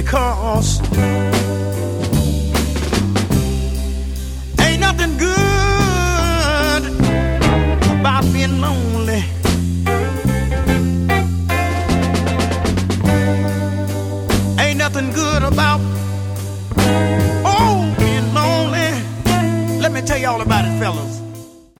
because ain't nothing good about being lonely. Ain't nothing good about being lonely. Let me tell you all about it, fellas.